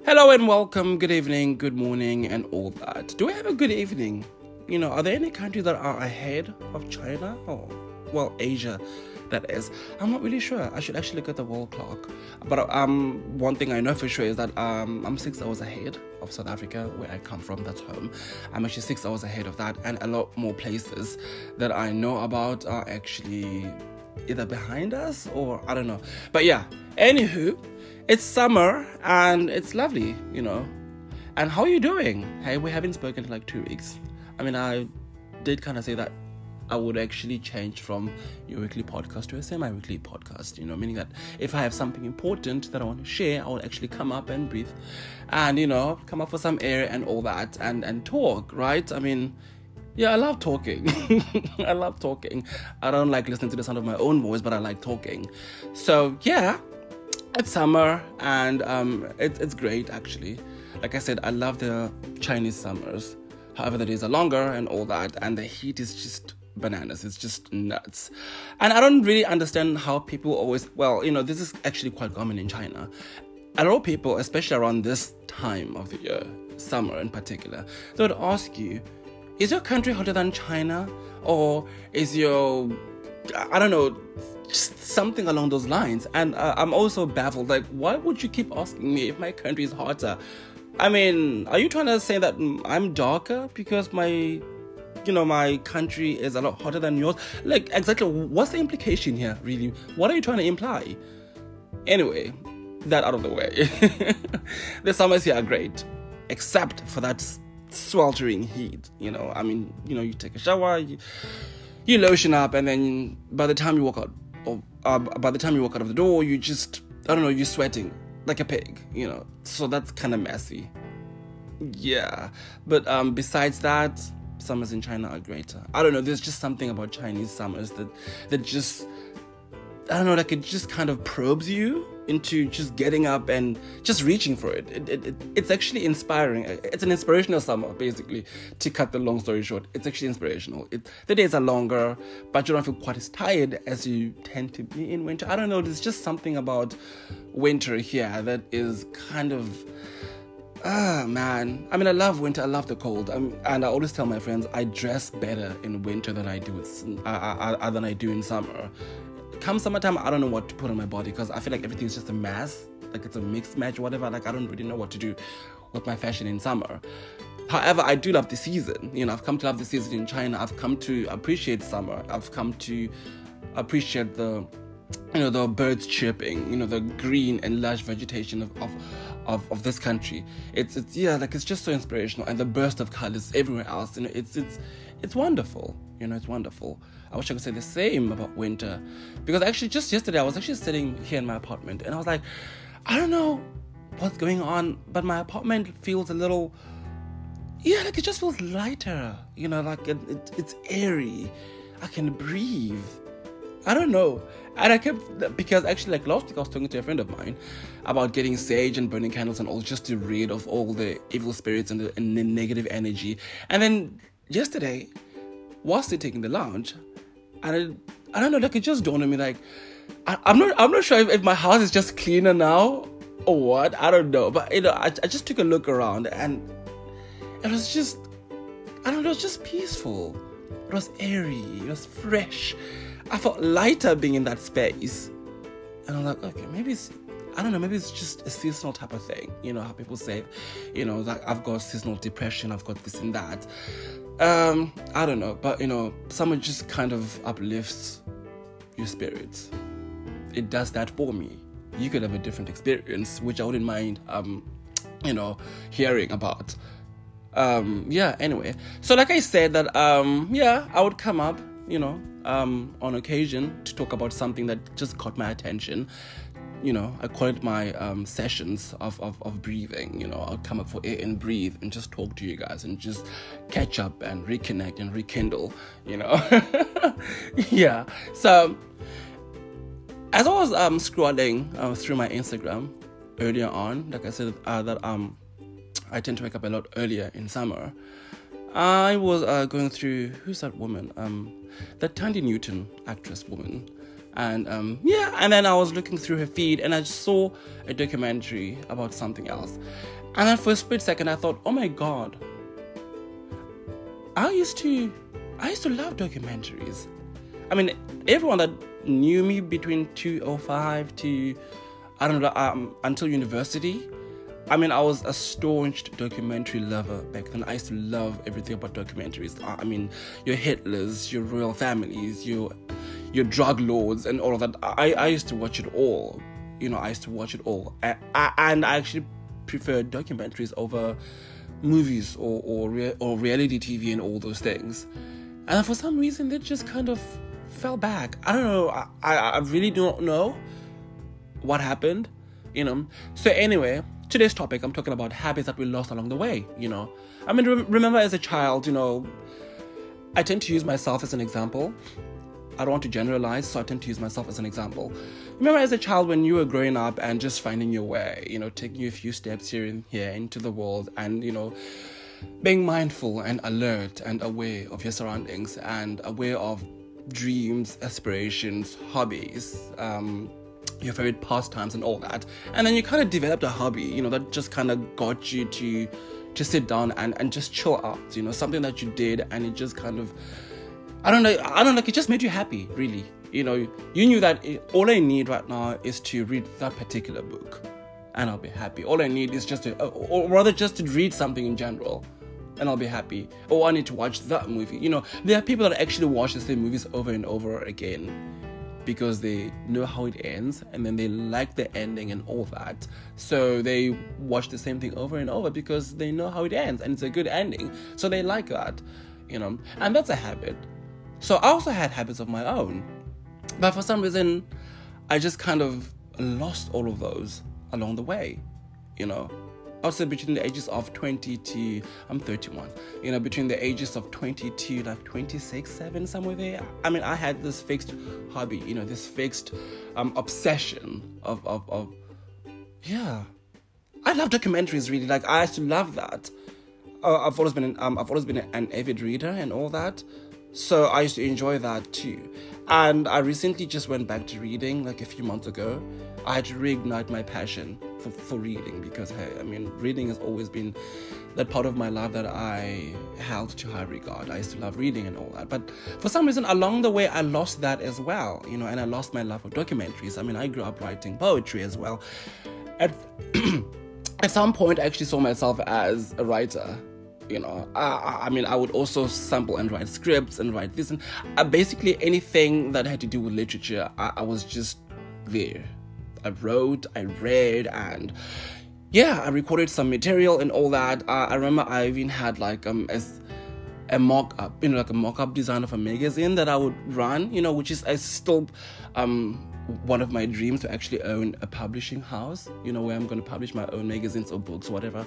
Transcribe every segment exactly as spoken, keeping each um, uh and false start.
Hello and welcome, good evening, good morning, and all that. Do I have a good evening? You know, are there any countries that are ahead of China? Or, well, Asia, that is. I'm not really sure. I should actually look at the world clock. But um, one thing I know for sure is that um, I'm six hours ahead of South Africa, where I come from, that's home. I'm actually six hours ahead of that, and a lot more places that I know about are actually either behind us or I don't know. But yeah, anywho, it's summer and it's lovely, you know. And how are you doing? Hey, we haven't spoken in like two weeks. I mean, I did kind of say that I would actually change from your weekly podcast to a semi-weekly podcast, you know, meaning that if I have something important that I want to share, I will actually come up and breathe and, you know, come up for some air and all that and, and talk, right? I mean, yeah, I love talking. I love talking. I don't like listening to the sound of my own voice, but I like talking. So, yeah, it's summer and um, it, it's great, actually. Like I said, I love the Chinese summers. However, the days are longer and all that, and the heat is just bananas. It's just nuts. And I don't really understand how people always, well, you know, this is actually quite common in China. A lot of people, especially around this time of the year, summer in particular, they would ask you, is your country hotter than China? Or is your, I don't know, just something along those lines? And uh, I'm also baffled, like, why would you keep asking me if my country is hotter? I mean, are you trying to say that I'm darker because my, you know, my country is a lot hotter than yours? Like, exactly, what's the implication here, really? What are you trying to imply? Anyway, that out of the way. The summers here are great, except for that sweltering heat, you know. I mean, you know, you take a shower, you, you lotion up, and then by the time you walk out, or uh, by the time you walk out of the door, you just, I don't know, you're sweating like a pig, you know. So that's kind of messy. Yeah, but um, besides that, summers in China are greater. I don't know, there's just something about Chinese summers that that just, I don't know, like it just kind of probes you into just getting up and just reaching for it. It, it, it. It's actually inspiring. It's an inspirational summer, basically, to cut the long story short. It's actually inspirational. It, the days are longer, but you don't feel quite as tired as you tend to be in winter. I don't know, there's just something about winter here that is kind of, ah, man. I mean, I love winter. I love the cold. Um, and I always tell my friends, I dress better in winter than I do, uh, uh, than I do in summer. Come summertime, I don't know what to put on my body because I feel like everything's just a mess. Like it's a mixed match, whatever. Like I don't really know what to do with my fashion in summer. However, I do love the season. You know, I've come to love the season in China. I've come to appreciate summer. I've come to appreciate the, you know, the birds chirping, you know, the green and lush vegetation of, of Of, of this country. It's it's yeah, like it's just so inspirational, and the burst of colors everywhere else. You know, it's it's it's wonderful. You know, it's wonderful. I wish I could say the same about winter, because actually just yesterday I was actually sitting here in my apartment, and I was like, I don't know what's going on, but my apartment feels a little, yeah, like it just feels lighter. You know, like it, it it's airy. I can breathe. I don't know. And I kept, because actually like last week I was talking to a friend of mine about getting sage and burning candles and all, just to rid of all the evil spirits and the, and the negative energy. And then yesterday, while sitting in the lounge, and it, I don't know, like it just dawned on me, like I, I'm not I'm not sure if, if my house is just cleaner now or what. I don't know. But you know, I, I just took a look around, and it was just, I don't know, it was just peaceful. It was airy, it was fresh. I felt lighter being in that space. And I'm like, okay, maybe it's, I don't know, maybe it's just a seasonal type of thing. You know, how people say, you know, like I've got seasonal depression, I've got this and that. Um, I don't know, but you know, someone just kind of uplifts your spirits. It does that for me. You could have a different experience, which I wouldn't mind, um, you know, hearing about. Um, yeah, anyway. So like I said that, um, yeah, I would come up, you know, um, on occasion to talk about something that just caught my attention. You know, I call it my um, sessions of, of, of breathing. You know, I'll come up for air and breathe and just talk to you guys and just catch up and reconnect and rekindle, you know. Yeah. So, as I was um, scrolling uh, through my Instagram earlier on, like I said, uh, that um, I tend to wake up a lot earlier in summer. I was uh, going through, who's that woman? Um, that Tandy Newton actress woman. And um, yeah, and then I was looking through her feed and I saw a documentary about something else. And then for a split second, I thought, oh my God, I used to, I used to love documentaries. I mean, everyone that knew me between two thousand five to, I don't know, um, until university, I mean, I was a staunch documentary lover back then. I used to love everything about documentaries. I mean, your Hitlers, your royal families, your your drug lords, and all of that. I, I used to watch it all. You know, I used to watch it all. I, I, and I actually preferred documentaries over movies or or, rea- or reality T V and all those things. And for some reason, they just kind of fell back. I don't know. I, I, I really don't know what happened, you know. So anyway, today's topic, I'm talking about habits that we lost along the way, you know. I mean, re- remember as a child, you know, I tend to use myself as an example. I don't want to generalize, so I tend to use myself as an example. Remember as a child when you were growing up and just finding your way, you know, taking you a few steps here and here into the world and, you know, being mindful and alert and aware of your surroundings and aware of dreams, aspirations, hobbies, um, your favorite pastimes and all that. And then you kind of developed a hobby, you know, that just kind of got you to to sit down and, and just chill out, you know, something that you did and it just kind of, I don't know, I don't know, it just made you happy, really. You know, you knew that it, all I need right now is to read that particular book and I'll be happy. All I need is just to, or rather just to read something in general and I'll be happy. Or I need to watch that movie. You know, there are people that actually watch the same movies over and over again because they know how it ends and then they like the ending and all that. So they watch the same thing over and over because they know how it ends and it's a good ending. So they like that, you know, and that's a habit. So I also had habits of my own, but for some reason, I just kind of lost all of those along the way, you know. I would say between the ages of twenty to, I'm thirty-one, you know, between the ages of twenty to like twenty-six, seven, somewhere there. I mean, I had this fixed hobby, you know, this fixed um, obsession of, of, of, yeah. I love documentaries, really. Like, I used to love that. Uh, I've always been, an, um, I've always been an avid reader and all that. So I used to enjoy that too. And I recently just went back to reading like a few months ago. I had to reignite my passion for, for reading because, hey, I mean, reading has always been that part of my life that I held to high regard. I used to love reading and all that. But for some reason, along the way, I lost that as well, you know, and I lost my love for documentaries. I mean, I grew up writing poetry as well. At, at some point, I actually saw myself as a writer. You know, I, I mean, I would also sample and write scripts and write this and uh, basically anything that had to do with literature. I, I was just there. I wrote, I read, and yeah, I recorded some material and all that. Uh, I remember I even had like um as a mock-up, you know, like a mock-up design of a magazine that I would run, you know, which is I still um one of my dreams to actually own a publishing house, you know, where I'm going to publish my own magazines or books or whatever.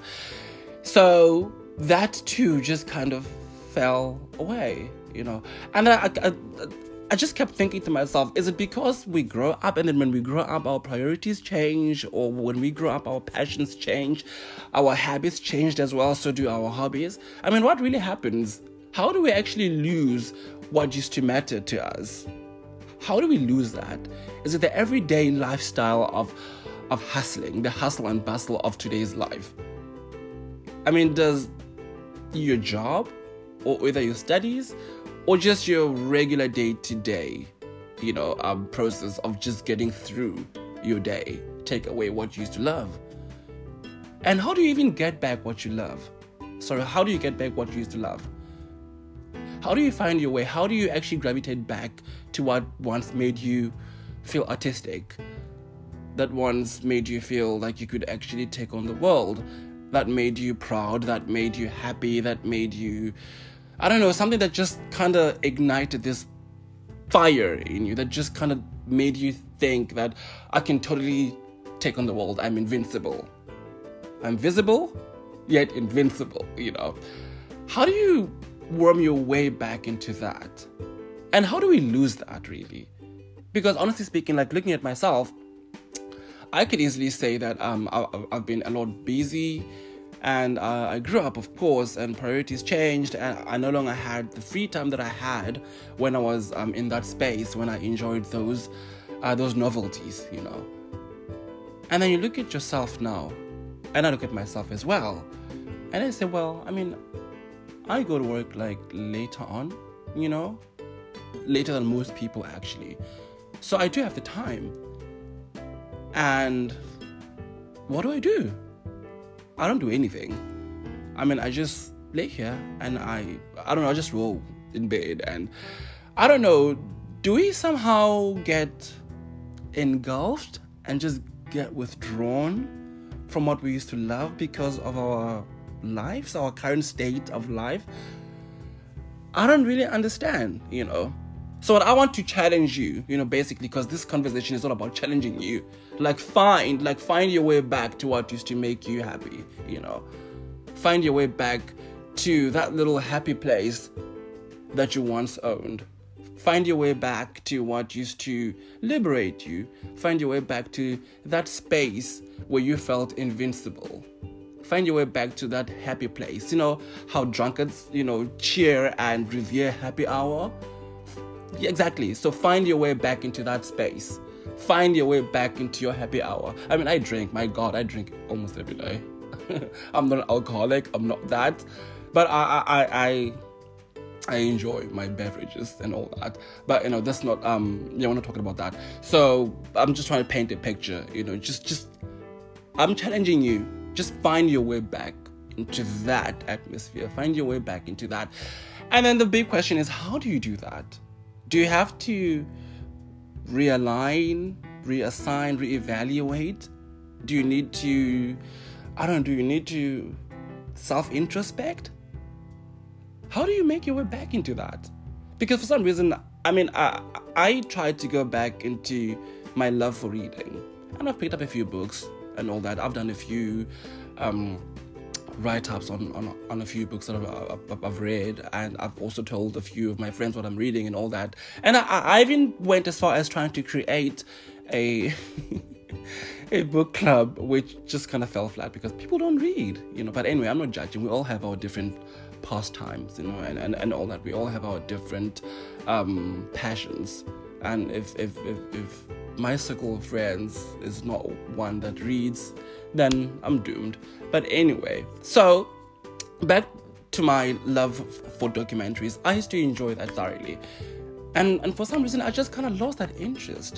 So that too just kind of fell away, you know. And I, I, I just kept thinking to myself, is it because we grow up and then when we grow up our priorities change, or when we grow up our passions change, our habits changed as well, so do our hobbies? I mean, what really happens? How do we actually lose what used to matter to us? How do we lose that? Is it the everyday lifestyle of of hustling, the hustle and bustle of today's life? I mean, does your job, or either your studies, or just your regular day-to-day, you know, um, process of just getting through your day take away what you used to love? And how do you even get back what you love? Sorry, how do you get back what you used to love? How do you find your way? How do you actually gravitate back to what once made you feel artistic? That once made you feel like you could actually take on the world? That made you proud, that made you happy, that made you, I don't know, something that just kind of ignited this fire in you, that just kind of made you think that I can totally take on the world. I'm invincible. I'm visible, yet invincible, you know. How do you worm your way back into that? And how do we lose that, really? Because honestly speaking, like looking at myself, I could easily say that um, I, I've been a lot busy, and uh, I grew up, of course, and priorities changed, and I no longer had the free time that I had when I was um, in that space, when I enjoyed those uh, those novelties, you know. And then you look at yourself now, And I look at myself as well. And I say, well, I mean, I go to work like later on, you know, later than most people actually. So I do have the time. And what do I do? I don't do anything. I mean, I just lay here and I, I don't know, I just roll in bed. And I don't know, do we somehow get engulfed and just get withdrawn from what we used to love because of our lives, our current state of life? I don't really understand, you know. So what I want to challenge you, you know, basically, because this conversation is all about challenging you. Like find, like find your way back to what used to make you happy, you know. Find your way back to that little happy place that you once owned. Find your way back to what used to liberate you. Find your way back to that space where you felt invincible. Find your way back to that happy place. You know how drunkards, you know, cheer and revere happy hour? Yeah, exactly. So find your way back into that space. Find your way back into your happy hour. I mean, I drink. My God, I drink almost every day. I'm not an alcoholic. I'm not that. But I, I, I, I enjoy my beverages and all that. But, you know, that's not, um, yeah, we're not talking about that. So I'm just trying to paint a picture, you know, just, just, I'm challenging you. Just find your way back into that atmosphere. Find your way back into that. And then the big question is, how do you do that? Do you have to realign, reassign, reevaluate? Do you need to, I don't know, do you need to self-introspect? How do you make your way back into that? Because for some reason, I mean, I, I tried to go back into my love for reading. And I've picked up a few books and all that. I've done a few um, write-ups on, on, on a few books that I've, I've read. And I've also told a few of my friends what I'm reading and all that. And I, I even went as far as trying to create a... a book club, which just kind of fell flat because people don't read, you know. But anyway, I'm not judging. We all have our different pastimes, you know, and, and, and all that. We all have our different um, passions. And if, if, if, if my circle of friends is not one that reads, then I'm doomed. But anyway, so back to my love for documentaries. I used to enjoy that thoroughly. And, and for some reason, I just kind of lost that interest.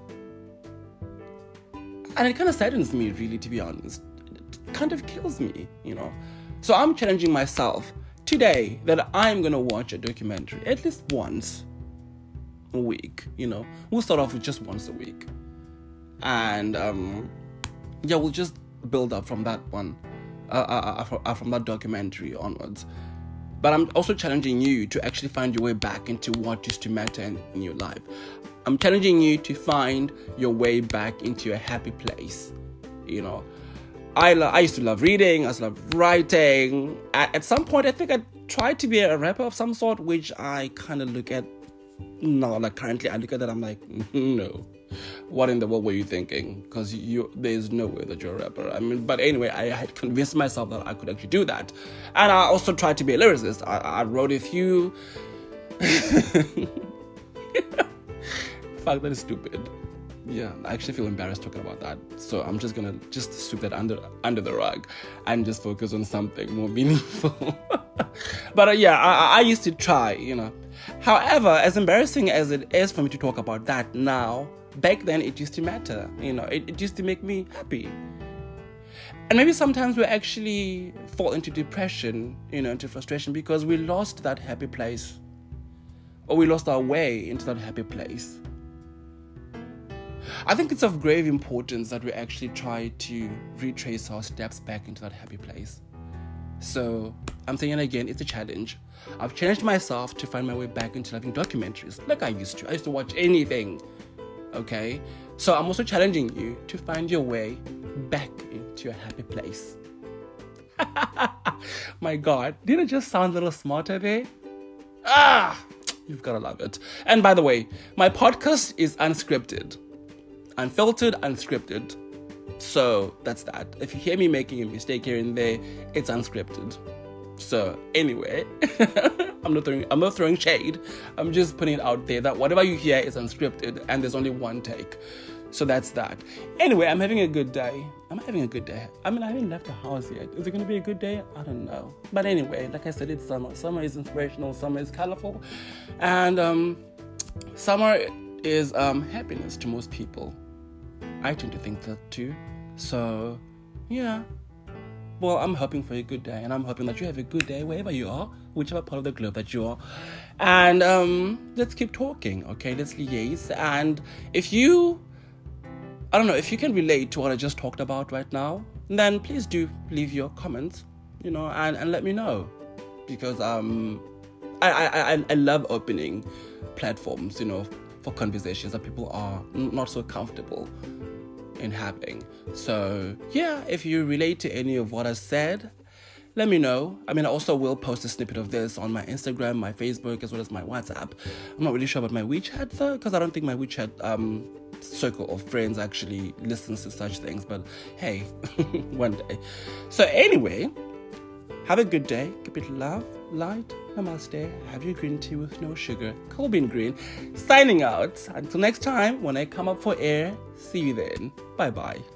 And it kind of saddens me, really, to be honest. It kind of kills me, you know. So I'm challenging myself today that I'm going to watch a documentary at least once a week, you know. We'll start off with just once a week. And, um, yeah, we'll just build up from that one, uh, uh, uh, from that documentary onwards. But I'm also challenging you to actually find your way back into what used to matter in, in your life. I'm challenging you to find your way back into a happy place. You know, I lo- I used to love reading. I used to love writing. At, at some point, I think I tried to be a rapper of some sort, which I kind of look at now. Like currently, I look at that. I'm like, no. What in the world were you thinking? Because you, there's no way that you're a rapper. I mean, but anyway, I had convinced myself that I could actually do that. And I also tried to be a lyricist. I, I wrote a few. Fuck, that is stupid. Yeah, I actually feel embarrassed talking about that. So I'm just gonna just sweep that under under the rug and just focus on something more meaningful. But uh, yeah, I, I used to try, you know. However, as embarrassing as it is for me to talk about that now, back then it used to matter. You know, it, it used to make me happy. And maybe sometimes we actually fall into depression, you know, into frustration because we lost that happy place. Or we lost our way into that happy place. I think it's of grave importance that we actually try to retrace our steps back into that happy place. So, I'm saying it again, it's a challenge. I've challenged myself to find my way back into loving documentaries, like I used to. I used to watch anything, okay? So, I'm also challenging you to find your way back into a happy place. My God, didn't it just sound a little smarter there? Ah, you've gotta love it. And by the way, my podcast is unscripted. Unfiltered, unscripted. So that's that. If you hear me making a mistake here and there, it's unscripted. So anyway, I'm not throwing I'm not throwing shade. I'm just putting it out there that whatever you hear is unscripted and there's only one take. So that's that. Anyway, I'm having a good day. I'm having a good day. I mean, I haven't left the house yet. Is it going to be a good day? I don't know. But anyway, like I said, it's summer. Summer is inspirational. Summer is colorful. And um, summer is um, happiness to most people. I tend to think that too. So, yeah. Well, I'm hoping for a good day. And I'm hoping that you have a good day wherever you are. Whichever part of the globe that you are. And um, let's keep talking, okay? Let's liaise. And if you... I don't know, if you can relate to what I just talked about right now, then please do leave your comments, you know, and, and let me know. Because um, I, I, I, I love opening platforms, you know, for conversations that people are not so comfortable in having. So, yeah, if you relate to any of what I said, let me know. I mean, I also will post a snippet of this on my Instagram, my Facebook, as well as my WhatsApp. I'm not really sure about my WeChat, though, because I don't think my WeChat um, circle of friends actually listens to such things. But hey, one day. So anyway, have a good day. Keep it love, light, namaste. Have your green tea with no sugar. Cold bean green. Signing out. Until next time, when I come up for air, see you then. Bye-bye.